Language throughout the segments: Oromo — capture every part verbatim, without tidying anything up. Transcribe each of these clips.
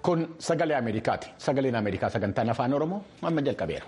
Kun sagalee Ameerikaati. Sagaleen Ameerikaa sagantaan afaan Oromoo amma jalqabeera.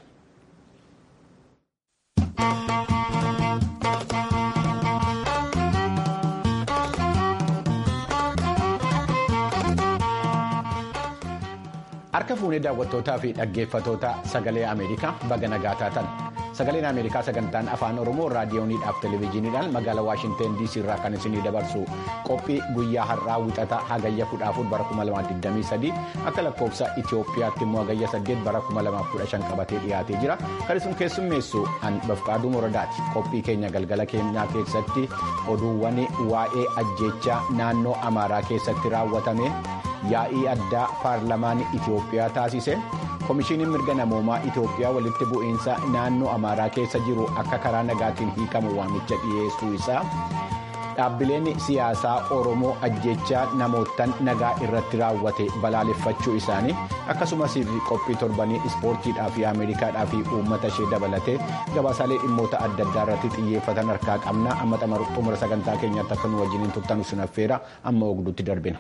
Harka fuunee daawwattootaa fi dhaggeeffattoota sagalee Ameerikaa baga nagaa taatan. Sagaleen Ameerikaa sagantaan afaan Oromoo raadiyooniidhaaf televezyiiniidhaan magaalaa Waashinteen D C irraa kan isinii dabarsu qophii guyyaa har'aa wixata hagayya kudha afur bara kuma lamaaf digdamii sadii akka lakkoofsa Itoophiyaatti immoo hagayya saddeet bara kuma lamaaf kudha shan qabatee dhiyaatee jira. Kan isin keessummeessu an Bafqaaduu Moradaati. Qophii keenya galgala keenyaa keessatti oduuwwan waa'ee ajjeechaa naannoo Amaaraa keessatti raawwatame yaa'ii addaa paarlamaan Itoophiyaa taasise. Komishiiniin mirga namoomaa Itoophiyaa walitti bu'iinsa naannoo Amaaraa keessa jiru akka karaa nagaatiin hiikamu waamicha dhiyeessuu isaa. Dhaabbileen siyaasaa Oromoo ajjeechaa namootaan nagaa irratti raawwate balaaleffachuu isaanii akkasumas qophii torbanii ispoortiidhaa fi Ameerikaadhaa fi uummata ishee dabalatee gabaasaalee dhimmoota adda addaa irratti xiyyeeffatan harkaa qabna. Amma xumura sagantaa keenyaatti akka nu wajjiniin turtan isin affeera amma ogduutti darbina.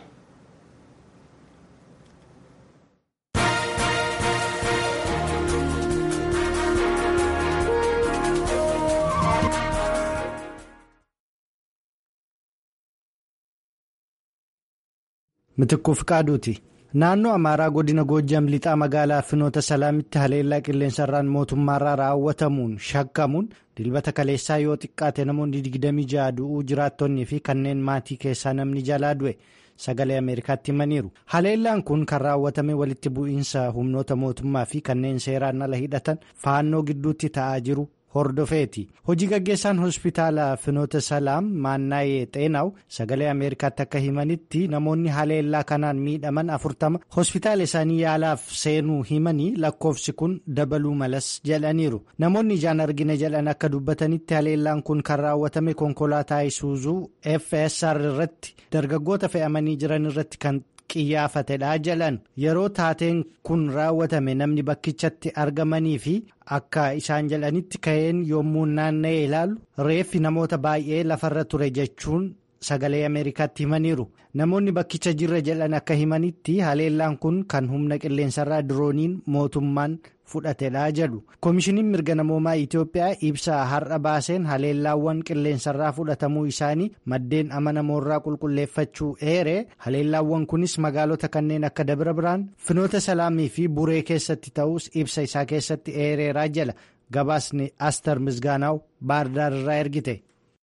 Mitikkuu Fiqaaduuti. Naannoo Amaaraa godina Goojjam lixaa magaalaa Finoota Salaamitti haleellaa qilleensarraan mootummaarraa raawwatamuun shakkamuun dilbata kaleessaa yoo xiqqaate namoonni digdamii ja'a du'uu jiraattonnii fi kanneen maatii keessaa namni jalaa du'e sagalee Ameerikaatti himaniiru. Haleellaan kun kan raawwatame walitti bu'iinsa humnoota mootummaa fi kanneen seeraan ala hidhatan faannoo gidduutti ta'aa jiru hordofeeti. Hojii gaggeessaan hospitaala Finoota Salaam Maannaayee Xeenaaw sagalee Ameerikaatti akka himanitti namoonni haleellaa kanaan miidhaman afurtama hospitaala isaanii yaalaaf seenuu himanii lakkoofsi kun dabaluu malas jedhaniiru. Namoonni ijaan argine jedhan akka dubbatanitti haleellaan kun kan raawwatame konkolaataa Isuuzuu F S R irratti dargaggoota fe'amanii jiran irratti kan qiyyaafatedha jedhan. Yeroo taateen kun raawwatame namni bakkichatti argamanii fi akka isaan jedhanitti ka'een yommuu naanna'ee ilaalu reeffi namoota baay'ee lafarra ture jechuun sagalee Ameerikaatti himaniiru. Namoonni bakkicha jirra jedhan akka himanitti haleellaan kun kan humna qilleensarraa dirooniin mootummaan fudhatedha jedhu. Komishiiniin mirga namoomaa Itoophiyaa ibsa har'a baaseen haleellaawwan qilleensarraa fudhatamuu isaanii maddeen amanamoorraa qulqulleeffachuu eere. Haleellaawwan kunis magaalota kanneen akka Dabra Biraan, Finoota Salaamii fi Buree keessatti ta'us ibsa isaa keessatti eereeraa jala. Gabaasni Astar Misgaanaaw Baardaar irraa ergite.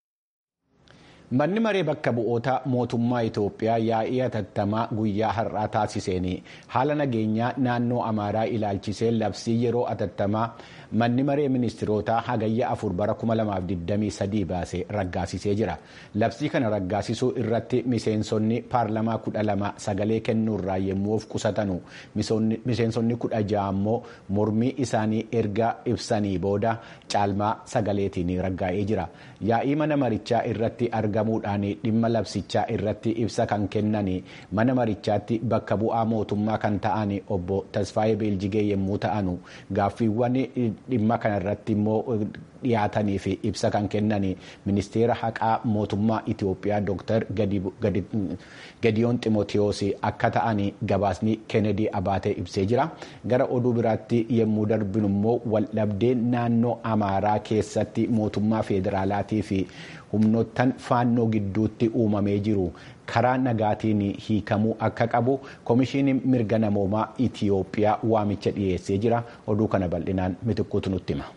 Manni maree bakka bu'oota mootummaa Itoophiyaa yaa'ii hatattamaa guyyaa har'aa taasiseen haala nageenyaa naannoo Amaaraa ilaalchisee labsii yeroo hatattamaa manni maree ministirootaa hagayya afur bara kuma lamaaf digdamii sadii baase raggaasisee jira. Labsii kana raggaasisuu irratti miseensonni paarlamaa kudha lama sagalee kennuurraa yommuu of qusatanu miseensonni kudha ja'a ammoo mormii isaanii erga ibsanii booda caalmaa sagaleetiin raggaa'ee jira. Yaa'ii mana marichaa irratti argamuudhaan dhimma labsichaa irratti ibsa kan kennan mana marichaatti bakka bu'aa mootummaa kan ta'an obbo Tasfaayee Beeljigee yommuu ta'anu gaaffiiwwan dhimma kanarratti immoo dhiyaatanii fi ibsa kan kennan ministeera haqaa mootummaa Itoophiyaa Dr. Gadiyoon Ximootiyoos akka ta'an gabaasni Kennedy Abaatee ibsee jira. Gara oduu biraatti yommuu darbinu immoo waldhabdeen naannoo Amaaraa keessatti mootummaa federaalaatii fi humnoottan faannoo gidduutti uumamee jiru karaa nagaatiin hiikamuu akka qabu komishiiniin mirga namoomaa Itoophiyaa waamicha dhiyeessee jira. Oduu kana bal'inaan mitikkuutu nutti hima.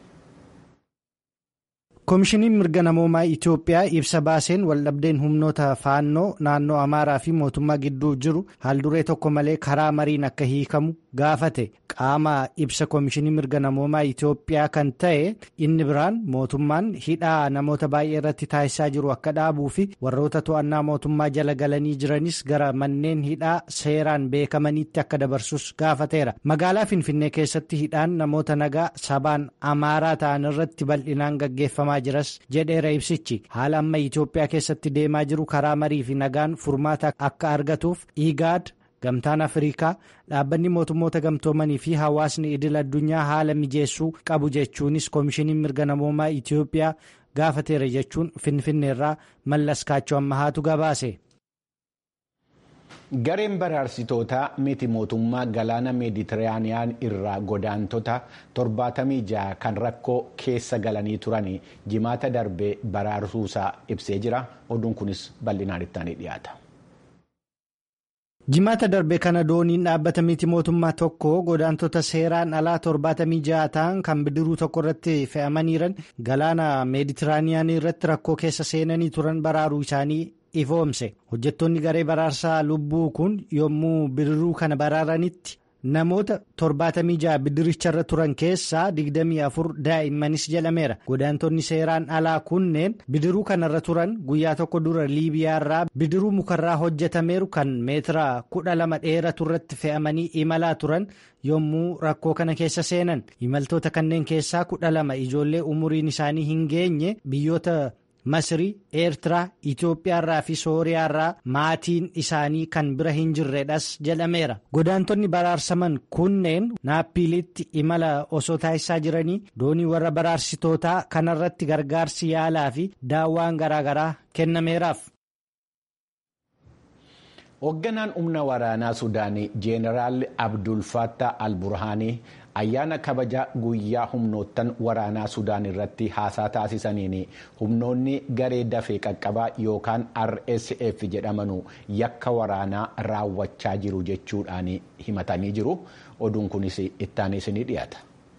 Komishiiniin mirga namoomaa Itoophiyaa ibsa baaseen waldhabdeen humnoota faannoo naannoo Amaaraa fi mootummaa gidduu jiru haalduree tokko malee karaa mariin akka hiikamu gaafate. Qaama ibsa komishinii mirga namoomaa Itoophiyaa kan ta'e inni biraan mootummaan hidhaa namoota baay'ee irratti taasisaa jiru akka dhaabuu fi warroota to'annaa mootummaa jala galanii jiranis gara manneen hidhaa seeraan beekamaniitti akka dabarsus gaafateera. Magaalaa Finfinnee keessatti hidhaan namoota nagaa sabaan Amaaraa ta'an irratti bal'inaan gaggeeffamaa jiras jedheera ibsichi. Haala amma Itoophiyaa keessatti deemaa jiru karaa marii fi nagaan furmaata akka argatuuf IGAD, Gamtaan Afrikaa, dhaabbanni mootummoota gamtoomanii fi hawaasni idil addunyaa haala mijeessuu qabu jechuunis komishiiniin mirga namoomaa Itoophiyaa gaafateera jechuun Finfinneerraa Mallas Kaachoo Ammahaatu gabaase. Gareen baraarsitoota miti mootummaa galaana meeditiraaniyaan irraa godaantota torbaatamii ja'a kan rakkoo keessa galanii turan jimaata darbee baraarsuusaa ibsee jira. Oduun kunis bal'inaan ittaanii dhiyaata. Jimaata darbe kana dooniin dhaabbata miti mootummaa tokko godaantota seeraan alaa torbaatamii ja'a ta'an kan bidiruu tokko irratti fe'amaniiran galaana meeditiraaniyaan irratti rakkoo keessa seenanii turan baraaruu isaanii ifoomse. Hojjettoonni garee baraarsaa lubbuu kun yommuu bidiruu kana baraaranitti namoota torbaatamii ja'a bidiricharra turan keessaa digdamii afur daa'immanis jedhameera. Godaantonni seeraan alaa kunneen bidiruu kanarra turan guyyaa tokko dura Liibiyaarraa bidiruu mukarraa hojjetameeru kan meetira kudha lama dheeratu irratti fe'amanii imalaa turan yommuu rakkoo kana keessa seenan. Imaltoota kanneen keessaa kudha lama ijoollee umuriin isaanii hin geenye biyyoota Masrii, Eertiraa, Itoophiyaarraa fi Sooriyaarraa maatiin isaanii kan bira hin jirredhas jedhameera. Godaantonni baraarsaman kunneen Naappiilitti imala osoo taasisaa jiranii doonii warra baraarsitootaa kanarratti gargaarsi yaalaa fi daawwaan garaagaraa kennameeraaf. Hoogganaan humna waraanaa Sudaanii Jeenaraal Abdul Fattah al-Burhaanii ayyaana kabaja guyyaa humnoottan waraanaa Sudaan irratti haasaa taasisaniin humnoonni garee dafee qaqqabaa yookaan R S F jedhamanu yakka waraanaa raawwachaa jiru jechuudhaan himatanii jiru. Oduun kunis ittaanis ni dhiyaata.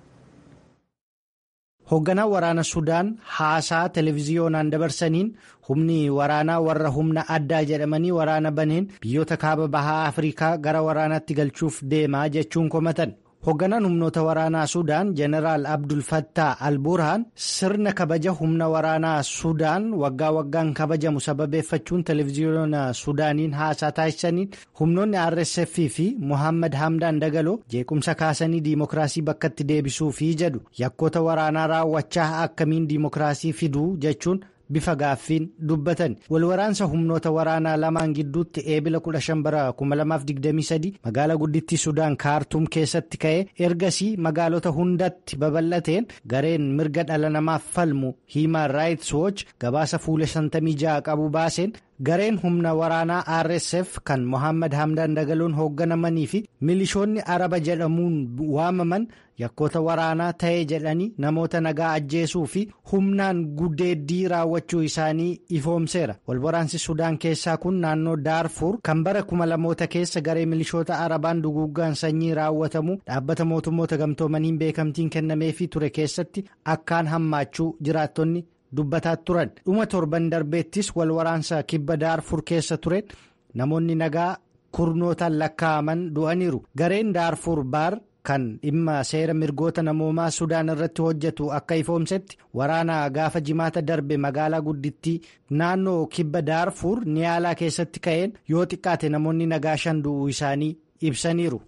Hoogganaan waraana Sudaan haasaa televiziyoonaan dabarsaniin humni waraanaa warra humna addaa jedhamanii waraana baneen biyyoota kaaba bahaa Afrikaa gara waraanaatti galchuuf deemaa jechuun komatan. Hoogganaan humnoota waraanaa Sudaan Jeneraal Abdul Fattah al-Burhaan sirna kabaja humna waraanaa Sudaan waggaa waggaan kabajamu sababeeffachuun televiziyoona Sudaaniin haasaa taasisaniin humnoonni R S F fi Mohammad Hamdaan Dagaloo jeequmsa kaasanii diimokiraasii bakkatti deebisuufi jedhu yakkoota waraanaa raawwachaa akkamiin diimokiraasii fiduu jechuun bifa gaaffiin dubbatan. Walwaraansa humnoota waraanaa lamaan gidduutti eebila kudha shan bara kuma lamaaf digdamii sadii magaalaa guddittii Sudaan Kaartuum keessatti ka'ee ergasii magaalota hundatti babal'ateen gareen mirga dhala namaaf falmu Human Rights Watch gabaasa fuula shantamii ja'a qabu baaseen gareen humna waraanaa R S F kan Mohammad Hamdaan Dagaloon hoogganamanii fi milishoonni Araba jedhamuun waamaman yakkoota waraanaa ta'ee jedhanii namoota nagaa ajjeesuu fi humnaan gudeeddii raawwachuu isaanii ifoomseera. Walwaraansi Sudaan keessaa kun naannoo Daarfur kan bara kuma lamoota keessa garee milishoota Arabaan duguuggaan sanyii raawwatamu dhaabbata mootummoota gamtoomaniin beekamtiin kennameefii ture keessatti akkaan hammaachuu jiraattonni dubbataa turan. Dhuma torban darbeettis wal waraansa kibba Daarfur keessa ture namoonni nagaa kurnootaan lakkaa'aman du'aniiru. Gareen Daarfur baar kan dhimma seera mirgoota namoomaa Sudaan irratti hojjetu akka ifoomsetti waraana gaafa jimaata darbe magaalaa guddittii naannoo kibba Daarfur Niyaalaa keessatti ka'een yoo xiqqaate namoonni nagaa shan du'uu isaanii ibsaniiru.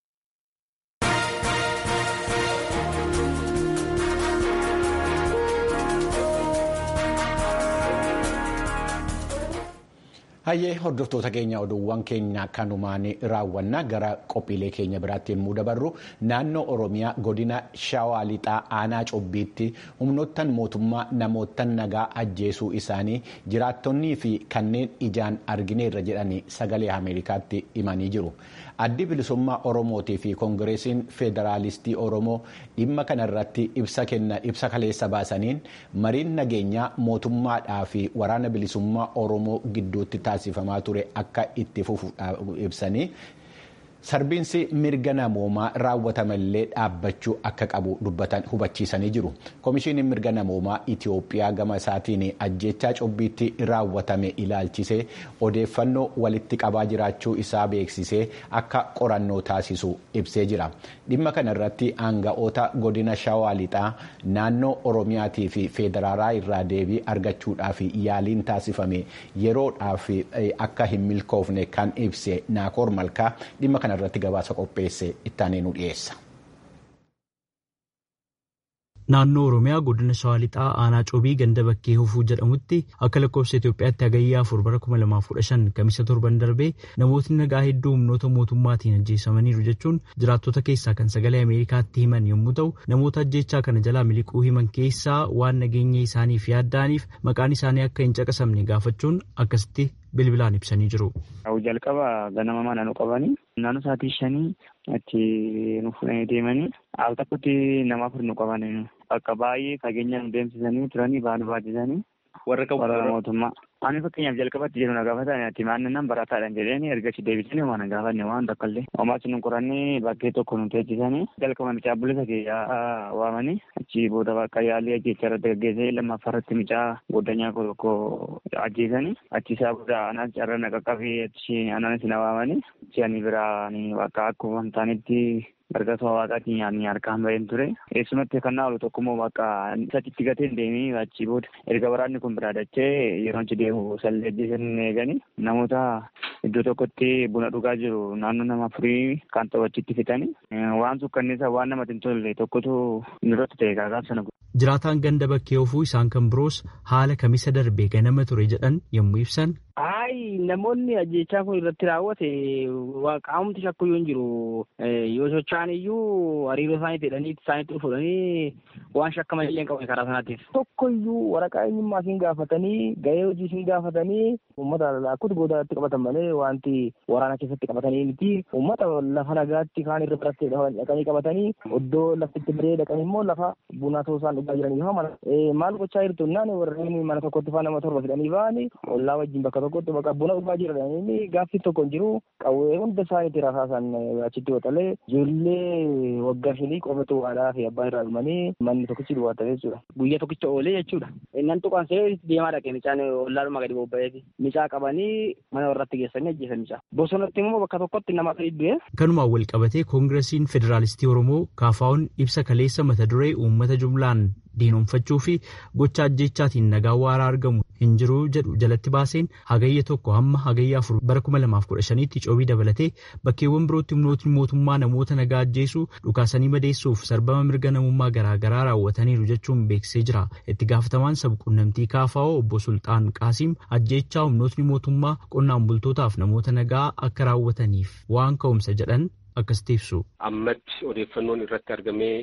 Hayyee hordoftoota keenya oduuwwan keenya kanumaan raawwanna gara qophiilee keenya biraatti yommuu dabarru naannoo Oromiyaa godina Shawaa Lixaa aanaa Cobbiitti humnoottan mootummaa namoottan nagaa ajjeesuu isaanii jiraattonnii fi kanneen ijaan argineerra jedhanii sagalee Ameerikaatti himanii jiru. Addi bilisummaa Oromootii fi Koongireesiin Federaalistii Oromoo dhimma kanarratti ibsa kenna ibsa kaleessa baasaniin mariin nageenyaa mootummaadhaa fi waraana bilisummaa Oromoo gidduutti taasifamaa ture akka itti fufu ibsanii sarbiinsi mirga namoomaa raawwatamallee dhaabbachuu akka qabu dubbatan hubachiisanii jiru. Komishiiniin mirga namoomaa Itiyoophiyaa gama isaatiin ajjechaa Cobbiitti raawwatame ilaalchisee odeeffannoo walitti qabaa jiraachuu isaa beeksisee akka qorannoo taasisu ibsee jira. Dhimma kanarratti aanga'oota godina Shawaa Lixaa naannoo Oromiyaatii fi Federaalaa irraa deebii argachuudhaaf yaaliin taasifame yeroodhaaf akka hin milkoofne kan ibse Naakoor Malkaa dhimma kana irratti gabaasa qopheesse ittaanee nu dhiyeessa. Naannoo Oromiyaa godina Shawaa Lixaa aanaa Coobii ganda bakkee hufuu jedhamutti akka lakkoofsa Itoophiyaatti hagayyaa afur bara kuma lamaaf kudha shan kamisa torban darbee namootni nagaa hedduu humnoota mootummaatiin ajjeesamaniiru jechuun jiraattota keessaa kan sagalee Ameerikaatti himan yommuu ta'u namoota ajjeechaa kana jalaa miliquu himan keessaa waan nageenya isaaniif yaadda'aniif maqaan isaanii akka hin caqasamne gaafachuun akkasitti bilbilaan ibsanii jiru. Jalqaba ganama mana nu qabanii naannoo sa'aatii shanii achi nu fudhanii deemanii al tokkotti nama afur nu qabanii bakka baay'ee fageenya nu deemsisanii turanii baanu baachisanii warra mootummaa. Ani fakkeenyaaf jalqabatti jedhu na gaafatan ati maannan barataadhaan jedhanii ergachi deebisanii waan gaafanne waan tokkollee homaas nu qorannee bakkee tokko nu teechisanii jalqaba micaa bulisa kiyyaa waamanii achi booda bakka yaalii ajjeechaa irratti gaggeessee lammaffaarratti micaa goddanyaa tokko ajjeesanii achi isaa booda anas carra na qaqqabee achi anaanis na waamanii achi ani biraan bakka akkuma taanitti gargaarsa waaqaatiin nyaanni harkaan baheen ture. Eessumatti kan naawwalu tokkommoo bakka sadiitti gateen deemee achi booda erga waraanni kun biraa dachee yeroo achi deemu salleejjisan eeganii namoota iddoo tokkotti buna dhugaa jiru naannoo nama afurii kan ta'u achitti fitanii waan sukkanneessaa waan namatti hin tolle tokkotu nurratti ta'e gaagaaf sana. Jiraataan ganda bakkee ofuu isaan kan biroos haala kamisa darbee ganama ture jedhan yommuu ibsan. Ayi namoonni ajjeechaa kun irratti raawwate qaamumti shakkuu yoo hin jiru yoo socho'an iyyuu hariiroo isaanii fedhanii isaaniitti fudhanii waan shakkama illee hin qaban karaa sanaatiif. Tokko iyyuu waraqaa eenyummaa isin gaafatanii gahee hojii isin gaafatanii uummata akkutu boodaatti qabatan malee wanti waraana keessatti qabatanii miti uummata lafa nagaatti kaan irra biratti dhaqanii qabatanii iddoo laftitti biree dhaqanii immoo lafa bunaa ta'uu isaan dhugaa jiranii fa mana maal gochaa jirtu naan warreen mana tokkotti faa nama torba fidanii ba'anii ollaa wajjin bakka tokkotti bakka buna dhugaa jiran gaaffii tokko hin jiru qawwee hunda isaaniitti rasaasan achitti waxalee ijoollee waggaa shanii qofatu haadhaa fi abbaa irraa dhumanii manni tokkichi duwwaatan jechuudha. Guyyaa tokkicha oolee jechuudha. Innan tuqaan see deemaa dhaqee micaan ollaadhuma gadi bobba'eeti. Micaa qabanii mana warratti geessanii ajjeesan micaa. Bosonatti immoo bakka tokkotti nama sadii du'e. Kanumaan wal qabatee koongiresiin federaalistii Oromoo kaafaa'uun ibsa kaleessa mata duree uummata jumlaan diinoomfachuu fi gocha ajjeechaatiin nagaa waaraa argamu hin jiru jedhu jalatti baaseen hagayya tokko hamma hagayya afur bara kuma lamaaf kudha shaniitti coobii dabalatee bakkeewwan birootti humnootni mootummaa namoota nagaa ajjeesuu dhukaasanii madeessuuf sarbama mirga namummaa garaagaraa raawwataniiru jechuun beeksisee jira. Itti gaafatamaan sabquunnamtii kaafaa'oo obbo Sultaan Qaasiim ajjeechaa humnootni mootummaa qonnaan bultootaaf namoota nagaa akka raawwataniif waan ka'umsa jedhan akkasitti ibsu. Ammatti odeeffannoon irratti argamee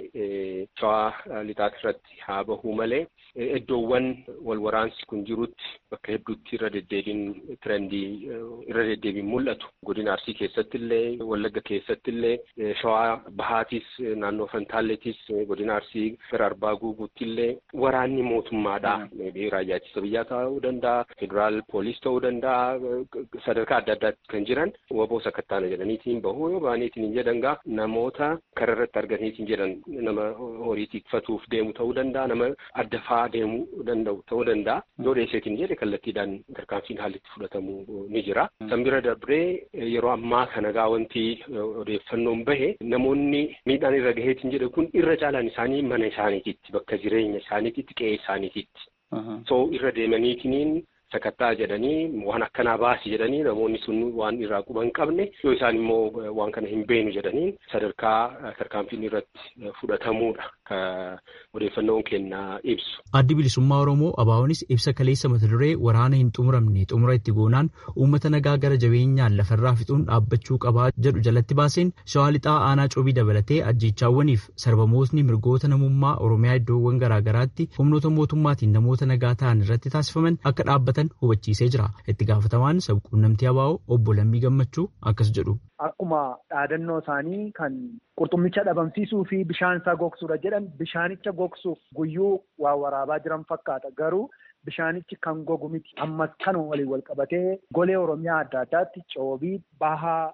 shawaa lixaat irratti haa bahuu malee iddoowwan wal waraansi kun jirutti bakka hedduutti irra deddeebiin tirendii irra deddeebiin mul'atu. Godina Arsii keessatti illee Wallagga keessatti illee shawaa bahaatis naannoo Fantaalleetis godina Arsii gara Arbaa Guuguutti illee waraanni mootummaadha. Raayyaa ittisa biyyaa ta'uu danda'a, federaal poolis ta'uu danda'a, sadarkaa adda addaatti kan jiran waboo sakattaana jedhaniitiin bahuu yoo ba'aniitiin hin jedhangaa namoota karaa irratti arganiitiin jedhan nama horii tikfatuuf deemu ta'uu danda'a, nama adda fa'aa deemuu danda'u ta'uu danda'a. Yoo dheesseetiin jedhe kallattiidhaan tarkaanfiin haalli itti fudhatamu ni jira. San bira darbee yeroo ammaa kana gaa wanti odeeffannoon bahe namoonni miidhaan irra gaheetiin jedhe kun irra caalaan isaanii mana isaaniititti bakka jireenya isaaniititti qe'ee isaaniititti. So irra deemaniitiin sakattaa jedhanii waan akkanaa baasi jedhanii namoonni sun waan irraa quba hin qabne yoo isaan immoo waan kana hin beenu jedhanii sadarkaa tarkaanfiin irratti fudhatamuudha ka odeeffannoon kennaa ibsu. Addi bilisummaa Oromoo ABO'nis ibsa kaleessa mata duree waraana hin xumuramne xumura itti goonaan uummata nagaa gara jabeenyaan lafarraa fixuun dhaabbachuu qabaa jedhu jalatti baaseen shawaa lixaa aanaa coobii dabalatee ajjeechaawwaniif sarbamootni mirgoota namummaa Oromiyaa iddoowwan garaagaraatti humnoota mootummaatiin namoota nagaa ta'an irratti taasifaman akka dhaabbatan hubachiisee jira. Itti gaafatamaan sabquunnamtii ABO obbo Lammii Gammachuu akkas jedhu. Akkuma dhaadannoo isaanii kan qurxummicha dhabamsiisuu fi bishaan isaa gogsuudha jedhan bishaanicha gogsuuf guyyuu waa waraabaa jiran fakkaata. Garuu bishaanichi kan gogu miti. Ammas kan waliin wal qabatee golee Oromiyaa adda addaatti coobii bahaa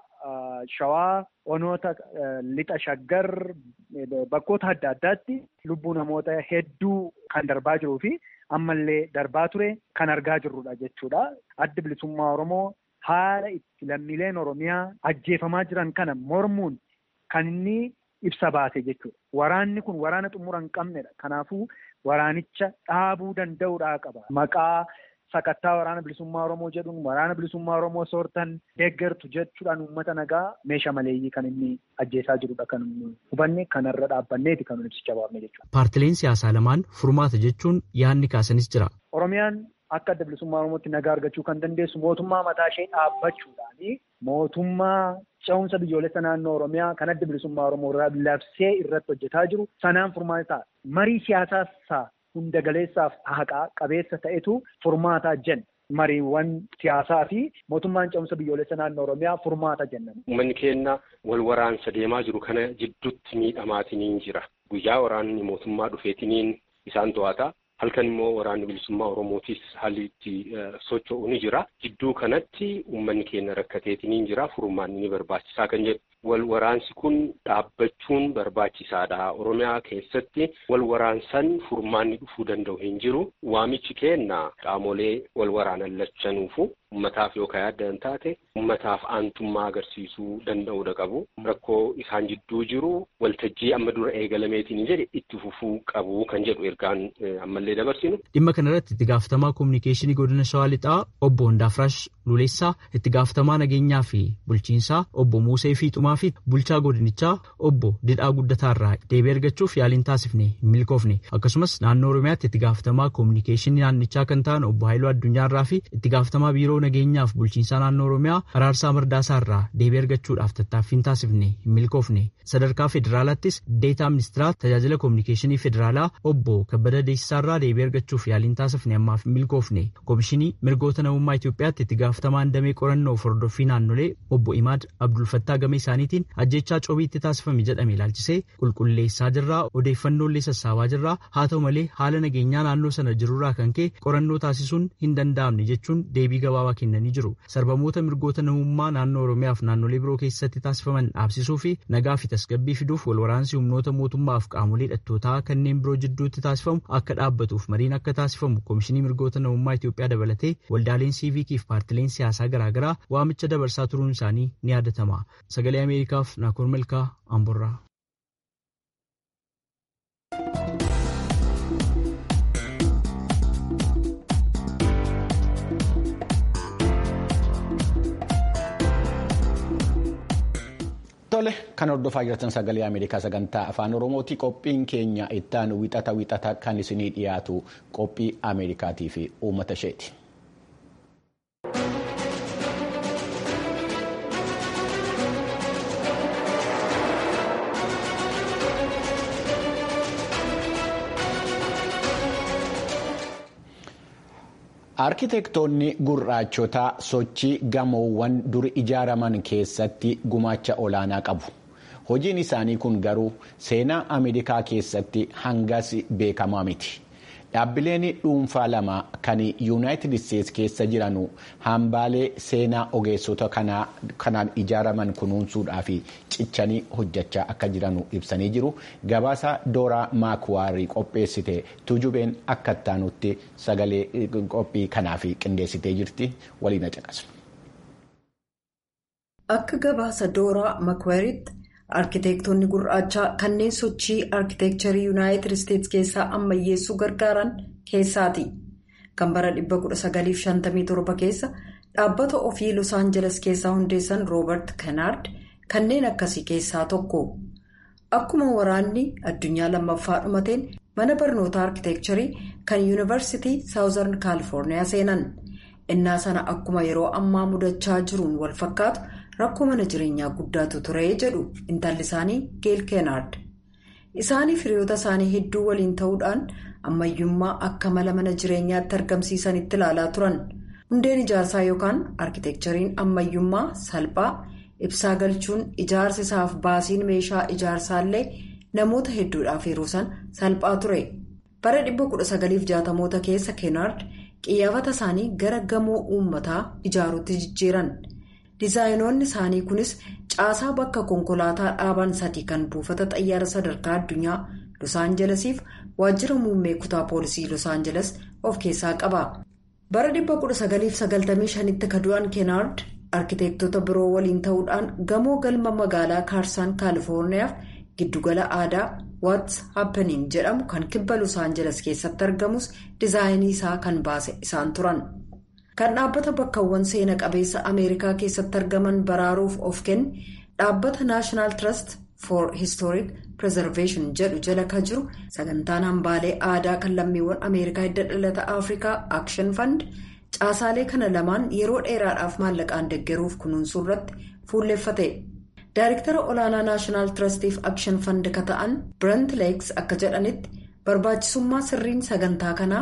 shawaa onoota lixa shaggar bakkoota adda addaatti lubbuu namoota hedduu kan darbaa jiruu fi ammallee darbaa ture kan argaa jirrudha jechuudha. Addi bilisummaa Oromoo haala itti lammiileen Oromiyaa ajjeefamaa jiran kana mormuun kan inni ibsa baase jechuudha. Waraanni kun waraana xumura hin qabnedha. Kanaafuu waraanicha dhaabuu danda'uudhaa qaba. Maqaa sakattaa waraana bilisummaa Oromoo jedhuun waraana bilisummaa Oromoo soortan deeggartu jechuudhaan uummata nagaa meeshaa maleeyyii kan inni ajjeesaa jirudha kan hubanne kanarra dhaabbanneeti kan nuti ibsicha baafne jechuudha. Paartileen siyaasaa lamaan furmaata jechuun yaadni kaasanis jira. Oromiyaan akka adda bilisummaa Oromootti nagaa argachuu kan dandeessu mootummaa mataa ishee dhaabbachuudhaani mootummaa ce'umsa biyyoolessa naannoo Oromiyaa kan adda bilisummaa Oromoo labsee irratti hojjetaa jiru sanaan furmaata marii siyaasaa hunda galeessaaf haqaa qabeessa ta'etu furmaataa jenna. mariiwwan siyaasaa fi mootummaan ce'umsa biyyoolessa naannoo Oromiyaa furmaata jennan. Uummanni keenya wal waraansa deemaa jiru kana jidduutti miidhamaatiniin jira. Guyyaa waraanni mootummaa dhufeetiniin isaan to'ata. Halkan immoo waraanni bilisummaa Oromootis haalli itti socho'u ni jira. Jidduu kanatti uummanni keenya rakkateetiniin jira. Furmaanni ni barbaachisaa kan jedhu. Wal waraansi kun dhaabbachuun barbaachisaadha. Oromiyaa keessatti wal waraansan furmaanni dhufuu danda'u hin jiru. Waamichi keenya qaamolee wal waraanan lachanuufu ummataaf yoo yaaddan taate ummataaf aantummaa agarsiisuu danda'uudha qabu. Rakkoo isaan jidduu jiru waltajjii amma dura eegalameetiin jedhe itti fufuu qabu kan jedhu ergaan ammallee dabarsinu. Dhimma kanarratti itti gaafatamaa kominikeeshinii godina Shawaa Lixaa obbo Hundaafrash Luleessaa, itti gaafatamaa nageenyaa fi bulchiinsaa obbo Muusee Fiixumaa fi bulchaa godinichaa obbo Didhaa Guddataarraa deebii argachuuf yaaliin taasifne hin milkoofne. Akkasumas naannoo Oromiyaatti itti gaafatamaa kominikeeshinii naannichaa kan ta'an obbo Haayiluu Addunyaarraa fi itti gaafatamaa biiroo nageenyaaf bulchiinsaa naannoo Oromiyaa Araarsaa Mardaasaarraa deebii argachuudhaaf tattaaffiin taasifne hin milkoofne. Sadarkaa federaalaattis deetaa ministeeraa tajaajila kominikeeshinii federaalaa obbo Kabbada Deessisaarraa deebii argachuuf yaaliin taasifne ammaaf hin milkoofne. Komishinii mirgoota namummaa Itoophiyaatti itti gaafatamaan damee qorannoo hordoffii naannolee obbo Imaad Abdulfattaa Gamee isaaniitiin ajjechaa coobiitti taasifame jedhame ilaalchisee qulqulleessaa jirraa, odeeffannoolee sassaabaa jirraa, haa ta'u malee haala nageenyaa naannoo sana jirurraa kan ka'e qorannoo taasisuun hin danda'amne jechuun deebii gabaabaa kennanii jiru. Sarbamoota mirgoota namummaa naannoo Oromiyaaf naannolee biroo keessatti taasifaman dhaabsisuu fi nagaa fi tasgabbii fiduuf wal waraansi humnoota mootummaaf qaamolee hidhattootaa kanneen biroo jidduutti taasifamu akka dhaabbatuuf mariin akka taasifamu Komishinii mirgoota namummaa Itoophiyaa dabalatee waldaaleen siiviikii fi paartileen siyaasaa garaagaraa waamicha dabarsaa turuun isaanii ni yaadatama. Sagalee Ameerikaaf Naakoor Malkaa Amborraa. Tole, kan hordofaa jirtan sagalee Ameerikaa sagantaa afaan Oromooti. Qophiin keenya ittaan wixata wixata kan isinii dhiyaatu qophii Ameerikaatii fi uummata isheeti. Arkiteektoonni gurraachotaa sochii gamoowwan dur ijaaraman keessatti gumaacha olaanaa qabu. Hojiin isaanii kun garuu seenaa Ameerikaa keessatti hangas beekamaa miti. Dhaabbileen dhuunfaa lama kan Yuunaayitid Isteetsi keessa jiran hambaalee seenaa ogeessota kanaan ijaaraman kunuunsuudhaa fi cichanii hojjechaa akka jiran ibsanii jiru. Gabaasa Dooraa Maakwaarii qopheessite Tujubeen akka ittaanutti sagalee qophii kanaaf qindeessitee jirti. Waliin caqasu. Akka gabaasa Dooraa Maakwaariitti arkiteektonni gurraachaa kanneen sochii arkiteekcharii Yuunaayitid Isteetsi keessaa ammayyeessuu gargaaran keessaati. Kan bara dhibba kudha sagaliif shantamii torba keessa dhaabbata ofii Los Angeles keessaa hundeessan Roobert Kennard kanneen akkasii keessaa tokko. Akkuma waraanni addunyaa lammaffaa dhumateen mana barnoota arkiteekcharii kan Yuunivarsiitii Saawuzarn Kaalifoorniyaa seenan. Innaa sana akkuma yeroo ammaa mudachaa jiruun wal fakkaatu rakkoo mana jireenyaa guddaatu ture jedhu intalli isaanii Geel Kennard. Isaanii hiriyoota isaanii hedduu waliin ta'uudhaan ammayyummaa akka mala mana jireenyaatti argamsiisanitti ilaalaa turan. Hundeen ijaarsaa yookaan arkiteekchariin ammayyummaa salphaa ibsaa galchuun ijaarsa isaaf baasiin meeshaa ijaarsaallee namoota hedduudhaaf yeroo san salphaa ture. Bara dhibba kudha sagaliif jaatamoota keessa Kennard qiyyaafata isaanii gara gamoo uummataa ijaaruutti jijjiiran. Dizaayinoonni isaanii kunis caasaa bakka konkolaataa dhaaban sadii kan buufata xayyaara sadarkaa addunyaa Los Angelesiif waajjira muummee kutaa poolisii Los Angeles of keessaa qaba. Bara dhibba kudha sagaliif sagaltamii shanitti kadu'an Kennard arkiteektota biroo waliin ta'uudhaan gamoo galma magaalaa Kaarsaan Kaalifoorniyaaf giddugala aadaa What's Happening jedhamu kan kibba Los Angeles keessatti argamus dizaayinii isaa kan baase isaan turan. Kan dhaabbata bakkawwan seena qabeessa Ameerikaa keessatti argaman baraaruuf of kenne dhaabbata National Trust for Historic Preservation jedhu jala kan jiru sagantaan hambaalee aadaa kan lammiiwwan Ameerikaa hidda dhalata Afrikaa Action Fund caasaalee kana lamaan yeroo dheeraadhaaf maallaqaan deeggaruuf kunuunsuu irratti fuulleeffate. Daayirektara olaanaa National Trustiif Action Fund ka ta'an Brent Lakes akka jedhanitti barbaachisummaa sirriin sagantaa kanaa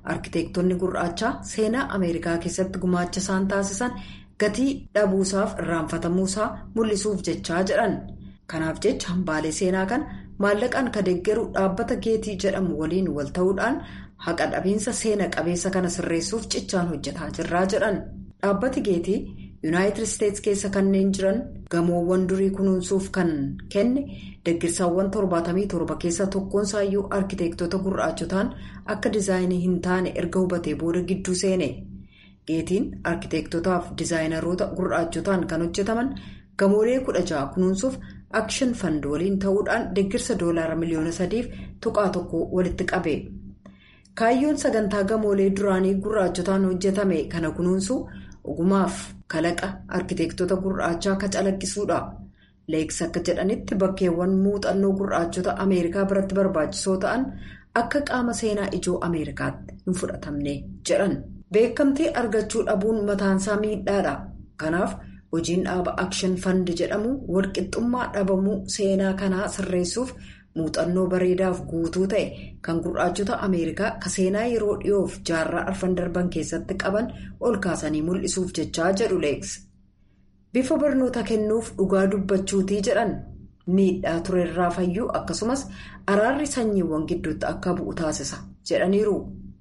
arkiteektonni gurraachaa seenaa Ameerikaa keessatti gumaacha isaan taasisan gatii dhabuusaaf irraanfatamuusaa mul'isuuf jechaa jedhan. Kanaaf jecha hambaalee seenaa kan maallaqaan ka deeggaru dhaabbata geetii jedhamu waliin wal ta'uudhaan haqa dhabiinsa seena qabeessa kana sirreessuuf cichaan hojjetaa jirraa jedhan. Dhaabbati geetii Yuunaayitid Isteets keessa kanneen jiran gamoowwan durii kunuunsuuf kan kenne deeggarsaawwan torbaatamii torba keessa tokkoon saayyuu arkiteektota gurraachotaan akka diizaayinii hin taane erga hubatee booda gidduu seene. Geetiin arkiteektotaaf diizaayinaroota gurraachotaan kan hojjetaman gamoolee kudha ja'a kunuunsuuf Action Fund waliin ta'uudhaan deeggarsa doolaara miliyoona sadiif tuqaa tokko walitti qabe. Kaayyoon sagantaa gamoolee duraanii gurraachotaan hojjetame kana kunuunsuu ogumaaf kalaqa arkiteektota gurraachaa akka calaqqisuudha. Leeks akka jedhanitti bakkeewwan muuxannoo gurraachota Ameerikaa biratti barbaachisoo ta'an akka qaama seenaa ijoo Ameerikaatti hin fudhatamne jedhan. Beekamtii argachuu dhabuun mataansaa miidhaadha. Kanaaf hojiin dhaaba Action Fund jedhamu walqixxummaa dhabamuu seenaa kanaa sirreessuuf muuxannoo bareedaaf guutuu ta'e kan gurraachota Ameerikaa ka seenaa yeroo dhiyoof jaarraa arfan darban keessatti qaban ol kaasanii mul'isuuf jechaa jedhu Leeks. Bifa barnoota kennuuf dhugaa dubbachuutii jedhan miidhaa turerraa fayyuu akkasumas araarri sanyiiwwan gidduutti akka bu'u taasisa jedhaniiru.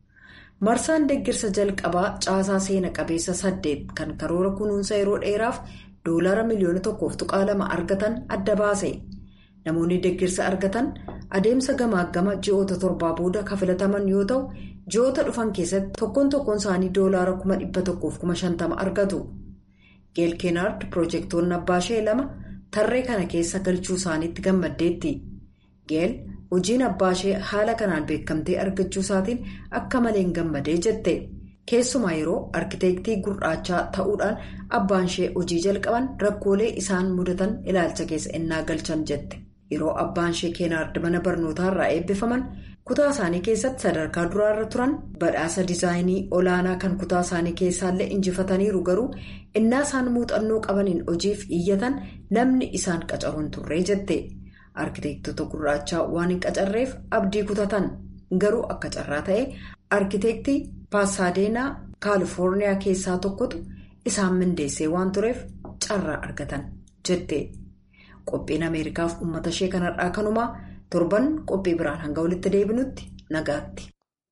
Marsaan deeggarsa jalqabaa caasaa seena qabeessa saddeet kan karoora kunuunsa yeroo dheeraaf doolaara miliyoona tokkoof tuqaa lama argatan adda baase. Namoonni deeggarsa argatan adeemsa gamaagama ji'oota torbaa booda kafalataman yoo ta'u ji'oota dhufan keessatti tokkoon tokkoon isaanii doolaara kuma dhibba tokkoof kuma shantama argatu. Geel Keenaard piroojeektoonni abbaashee lama tarree kana keessa galchuu isaaniitti gammaddeetti. Geel hojiin abbaashee haala kanaan beekamtee argachuu isaatiin akka malee hin gammadee jette. Keessumaa yeroo arkiteektii gurraachaa ta'uudhaan abbaan ishee hojii jalqaban rakkoolee isaan mudatan ilaalcha keessa ennaa galchan jette. Yeroo abbaan ishee Keenaard mana barnootaarraa eebbifaman kutaa isaanii keessatti sadarkaa duraarra turan badhaasa diizaayinii olaanaa kan kutaa isaanii keessaallee injifataniiru garuu innaa isaan muuxannoo qabaniin hojiif iyyatan namni isaan qacaruun turree jette. Arkiteektota gurraachaa waan hin qacarreef abdii kutatan garuu akka carraa ta'e arkiteektii Paasaadeenaa Kaalifoorniyaa keessaa tokkotu isaan mindeessee waan tureef carraa argatan jette. Qophiin Ameerikaaf uummata ishee kanarraa kanumaa torban qophii biraan hanga walitti deebinutti nagaatti.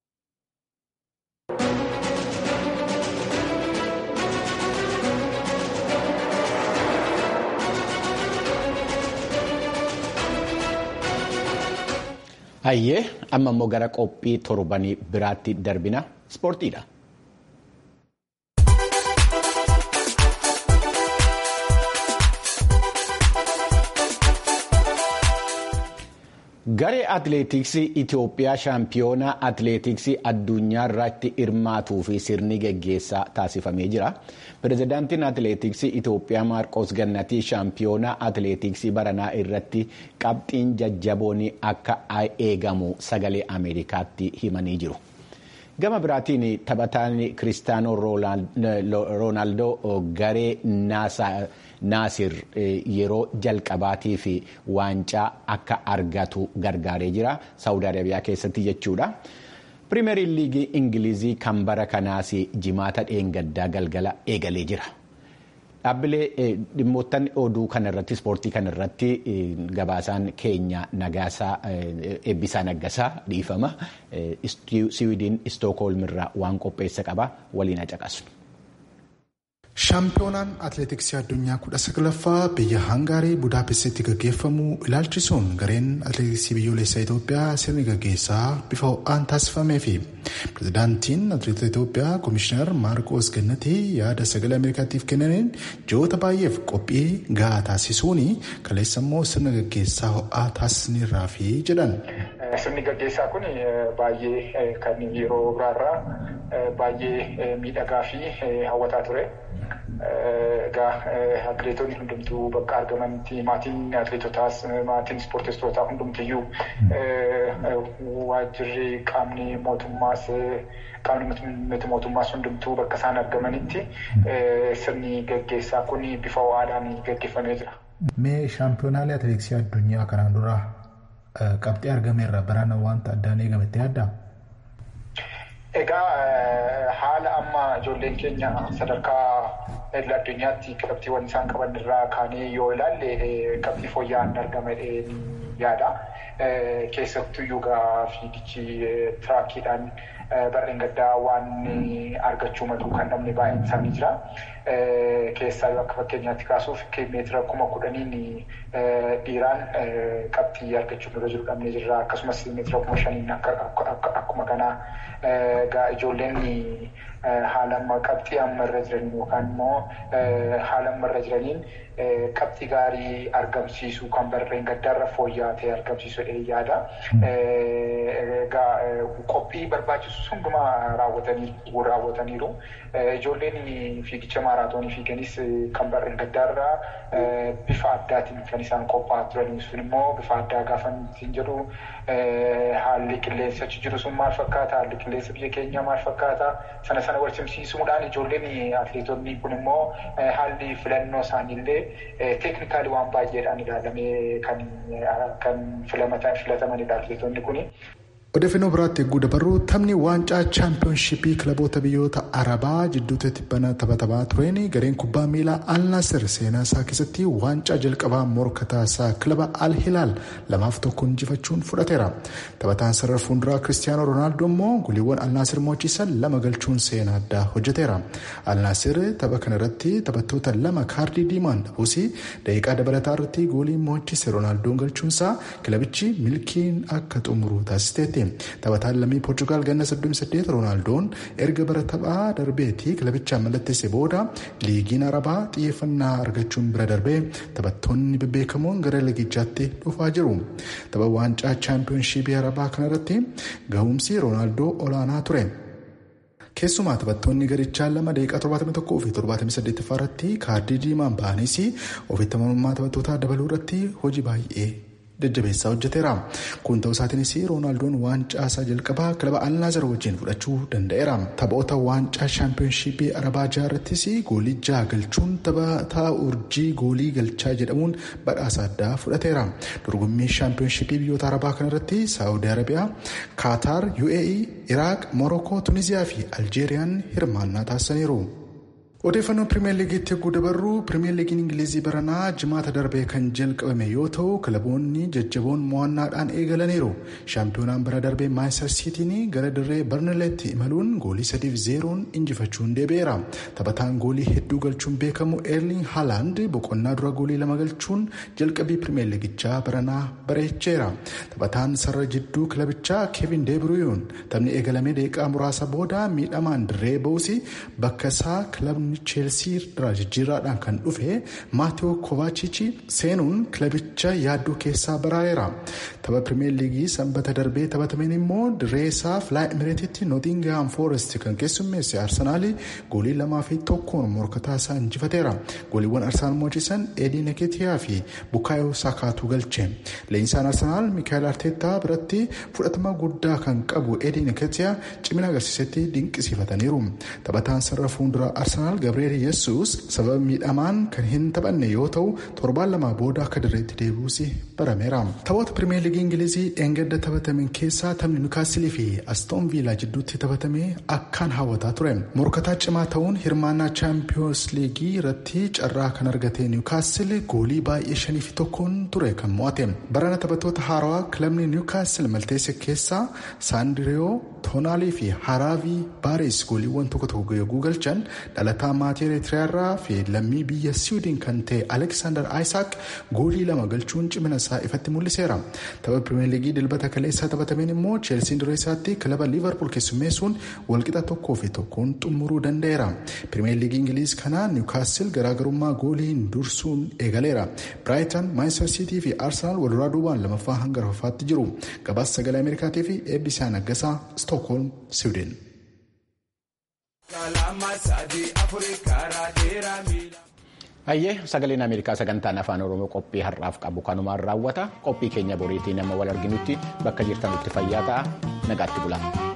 Hayyee amma immoo gara qophii torbanii biraatti darbina ispoortiidha. Garee atileetiksii Itoophiyaa shaampiyoonaa atileetiksii addunyaa irratti hirmaatuu fi sirni geggeessaa taasifamee jira. Pireezidaantiin atileetiksii Itoophiyaa Maarqos Gannatii shaampiyoonaa atileetiksii baranaa irratti qabxiin jajjaboon akka eegamu sagalee Ameerikaatti himanii jiru. Gama biraatiin taphataan Kiristaanoo Roonaaldoo garee Naasir yeroo jalqabaatii fi waancaa akka argatu gargaaree jira. Saawud Arabiyaa keessatti jechuudha. Pirimeer liigii Ingilizii kan bara kanaas jimaata dheengaddaa galgala eegalee jira. Dhaabbilee dhimmoottan oduu kanarratti ispoortii kanarratti gabaasaan keenya Nagaasaa Eebbisaa Naggasaa dhiifama. Siwiidin Istookholm irraa waan qopheessa qaba waliin caqasnu. Shaampiyoonaan atileetiksii addunyaa kudha saglaffaa biyya Hangaarii Budaapestitti gaggeeffamu ilaalchisuun gareen atileetiksii biyyoolessaa Itoophiyaa sirni gaggeessaa bifa ho'aan taasifamee fi pireezidaantiin atileetota Itoophiyaa Komishinar Maarqos Gannatii yaada sagalee Ameerikaatiif kennaniin ji'oota baay'eef qophii gahaa taasisuun kaleessa immoo sirna gaggeessaa ho'aa taasisaniirraa fi jedhan. Sirni gaggeessaa kun baay'ee kan yeroo biraarraa baay'ee miidhagaa fi hawwataa ture. Egaa atileetonni hundumtuu bakka argamanitti maatiin atileetotaas maatiin ispoortistootaa hundumtiyyuu waajjirri qaamni mootummaas qaamni miti mootummaas hundumtuu bakka isaan argamanitti sirni gaggeessaa kun bifa ho'aadhaan gaggeeffamee jira. Mee shaampiyoonaalee atileetiksii addunyaa kanaan dura qabxii argameerra barana wanta addaan eegametti yaaddaa? Egaa haala amma ijoolleen keenya sadarkaa idil addunyaatti qabxiiwwan isaan qaban irraa kaanee yoo ilaalle qabxii fooyya'aan argama yaada. Keessattuu yuugaa fiigichi tiraakiidhaan barreen gaddaa waan argachuu malu kan namni baay'een isaanii jira. Keessaa yoo akka fakkeenyaatti kaasuuf meetira kuma kudhaniin dhiiraan qabxii argachuuf irra jiru dhabnee jirra. Akkasumas meetira kuma shaniin akkuma kanaa ijoolleen haala amma qabxii amma irra jiran yookaan immoo haala amma irra jiraniin qabxii gaarii argamsiisuu kan barreen gaddaarra fooyya'aa ta'e argamsiisuu yaada. Qophii barbaachisu hundumaa raawwataniiru. Ijoolleen fiigicha maaraatoonii fiiganis kan barreen gaddaarraa bifa addaatiin kan isaan qophaa'aa turanii sun immoo bifa addaa gaafa ittiin jedhu haalli qilleensa achi jiru sun maal fakkaata, haalli qilleensa biyya keenyaa maal fakkaata, sana sana wal simsiisuudhaan ijoolleen atileetonni kun immoo haalli filannoo isaaniillee teeknikaalii waan baay'eedhaan ilaalamee kan filatamanidha atileetonni kuni. Odeeffannoo biraatti eeguu dabarru taphni waancaa chaampiyoonshippii kilaboota biyyoota arabaa jidduutti tibbana taphatamaa tureen gareen kubbaa miilaa al naasir seenaa isaa keessatti waancaa jalqabaa morkataa isaa kilaba al hilaal lamaaf tokko injifachuun fudhateera. Taphataan sarara fuulduraa kiristiyaanoo roonaaldoo immoo goliiwwan al naasir mo'achiisan lama galchuun seenaa addaa hojjeteera. Al naasir tapha kana irratti taphattoota lama kaardii diimaan dhabuus daqiiqaa dabalataa irratti goolii mo'achiise roonaaldoon galchuunsaa kilabichi milkiin akka xumuru taasisteetti. Taphataan lammii Poorchugaal ganna soddomii saddeet Roonaaldoon erga bara taphaa darbeetii kilabichaan mallatteesse booda liigiin arabaa xiyyeeffannaa argachuun bira darbee taphattoonni bebbeekamoon gara liigichaatti dhufaa jiru. Tapha waancaa chaampiyoonshiipii arabaa kanarratti gahumsi Roonaaldoo olaanaa ture. Keessumaa taphattoonni garichaa lama daqiiqaa torbaatamii tokkoo fi torbaatamii saddeettaffaa irratti kaardii diimaan ba'anis ofitti amanamummaa taphattootaa dabaluu irratti hojii baay'ee jajjabeessaa hojjeteera. Kun ta'uu isaatiinis Roonaaldoon waancaa isaa jalqabaa kilaba al naasir wajjin fudhachuu danda'eera. Taphoota waancaa chaampiyoonshiipii arabaa jaarrattis goolii jaha galchuun taphataa urjii goolii galchaa jedhamuun badhaasa addaa fudhateera. Dorgommii chaampiyoonshiipii biyyoota arabaa kanarratti Saawudii Arabiyaa, Kaataar, U A E, Iraaq, Morookoo, Tuniziyaa fi Aljeeriyaan hirmaannaa taasisaniiru. Odeeffannoo pirimeer liigiitti eeguu dabarru pirimeer liigiin ingilizii baranaa jimaata darbee kan jalqabame yoo ta'u kilaboonni jajjaboon mo'annaadhaan eegalaniiru. Shaampiyoonaan bara darbee maayistar siitiin gara dirree barnaleetti imaluun goolii sadiif zeeroon injifachuun deebi'eera. Taphataan goolii hedduu galchuun beekamu eerling haalaand boqonnaa dura goolii lama galchuun jalqabii pirimeer liigichaa baranaa bareecheera. Taphataan sarara jidduu kilabichaa keevin deebruyuun taphni eegalamee daqiiqaa muraasa booda miidhamaan dirree ba'uus bakka isaa kilabni cheelsii irraa jijjiirraadhaan kan dhufe maateo koovaachichi seenuun kilabicha yaaddoo keessaa baraareera. Tapha pirimeer liigii sanbata darbee taphatameen immoo dirree isaa filaa emireetitti nootingaam foorest kan keessummeesse arsenaal goolii lamaa fi tokkoon morkataa isaa injifateera. Gooliiwwan arsenaal mo'achiisan eedii neketiyaa fi bukaayoo saakaatu galche. Leenjisaan arsenaal miikaayil arteetaa biratti fudhatama guddaa kan qabu eedii neketiyaa cimina agarsiisetti dinqisiifataniiru. Taphataan sarara fuulduraa arsenaal Gabriel Yesuus sababa miidhamaan kan hin taphanne yoo ta'u torbaan lama booda akka dirreetti deebi'uus barameera. Taphoota pirimeer liigii ingilizii dheengadda taphataman keessaa taphni niwukaastilii fi astoon viilaa jidduutti taphatame akkaan hawwataa ture. Morkataa cimaa ta'uun hirmaannaa chaampiyoons liigii irratti carraa kan argate niwukaastil goolii baay'ee shanii fi tokkoon ture kan mo'ate. Barana taphattoota haarawaa kilabni niwukaastil malteesse keessaa saandiriyoo toonaalii fi haraavii baarees gooliiwwan tokko tokko yogguu galchan dhalataa maatii Eritiriyaarraa fi lammii biyya Siwiidin kan ta'e Aleksaandar Aayisaak goolii lama galchuun cimina isaa ifatti mul'iseera. Tapha pirimeer liigii dilbata kaleessaa taphatameen immoo Cheelsiin dirree isaatti kilaba Liivarpuul keessummeessuun walqixa tokkoo fi tokkoon xumuruu danda'eera. Pirimeer liigii Ingiliiz kanaa Niwukaastil garaagarummaa gooliin dursuun eegaleera. Biraayitan, Maanchestar Siitii fi Arsenaal walduraa duubaan lamaffaa hanga arfaffaatti jiru. Gabaasa sagalee Ameerikaatii fi Eebbisaan Naggasaa, Stookholm, Siwiidin. Ayyee sagaleen Ameerikaa sagantaan afaan Oromoo qophii har'aaf qabu kanumaan raawwata. Qophii keenya boriitii nama wal arginutti bakka jirtanutti fayyaa ta'a. Nagaatti bulaa.